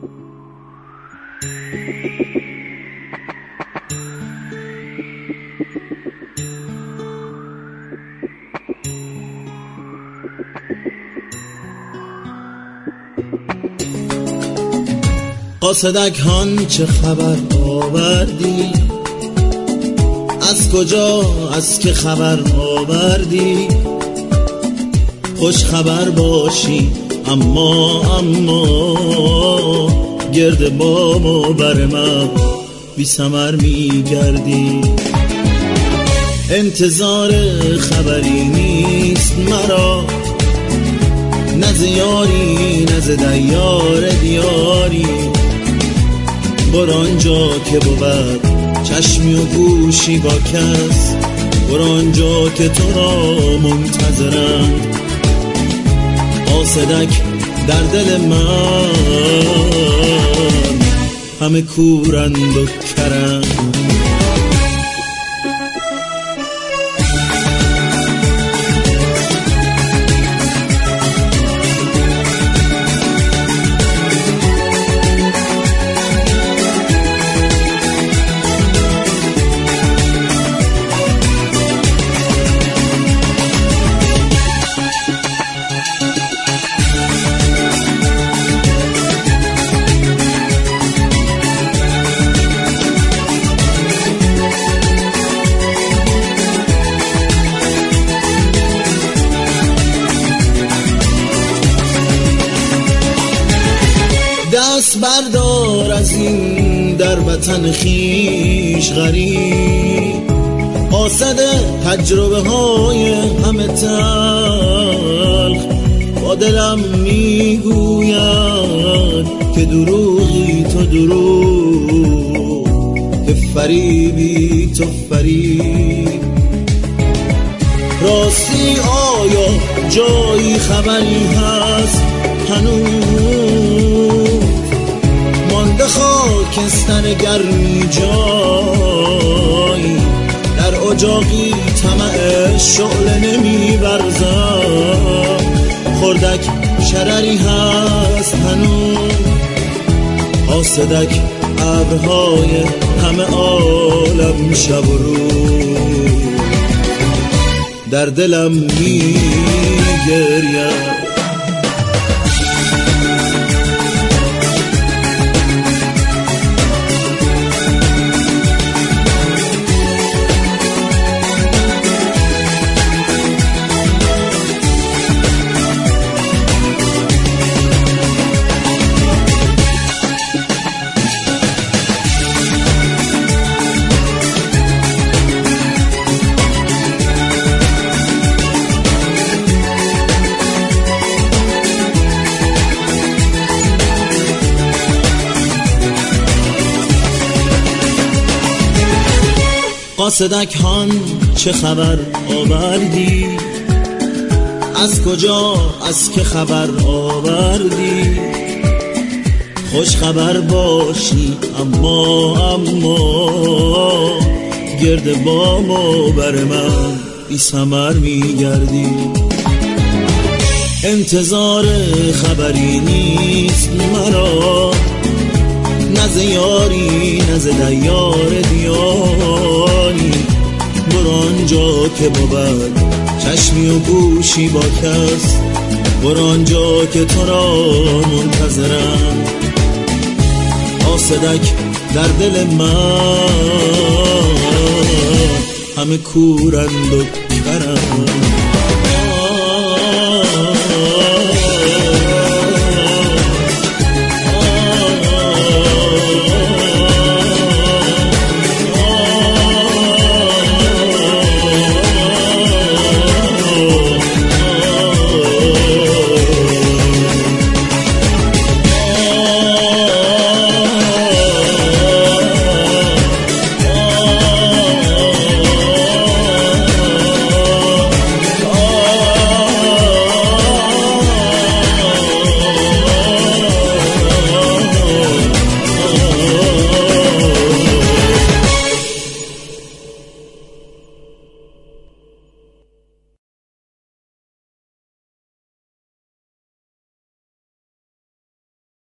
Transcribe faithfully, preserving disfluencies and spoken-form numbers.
قاصدک هان چه خبر آوردی؟ از کجا از که خبر آوردی؟ خوش خبر باشی اما اما گرد بام و بر من بی ثمر می گردی. انتظار خبری نیست مرا، نه ز یاری نه ز دیار دیاری. برآنجا که بود چشمی و گوشی با کس، برآنجا که تو را منتظرند. قاصدک در دل من همه کورند و کرند. دست بردار از این در وطن خیش غریب، قاصد تجربه های همه تلخ. با دلم میگوید که دروغی تو دروغ، که فریبی تو فریب. راستی آیا جایی خبری هست هنوز؟ مانده خاکستر گرمی جایی، در اجاقی طمع شعله نمی برزد. خردک شرری هست هنوز، قاصدک ابرهای همه عالم شب و روز در دلم می گرید. قاصدک هان چه خبر آوردی؟ از کجا از که خبر آوردی؟ خوش خبر باشی اما اما گرد بام و بر من بی ثمر می گردی. انتظار خبری نیست مرا، نه ز یاری نه ز دیار دیاری. برآنجا که بود چشمی و گوشی با کس، برآنجا که تو را منتظرم. قاصدک در دل من همه کورند و کرند.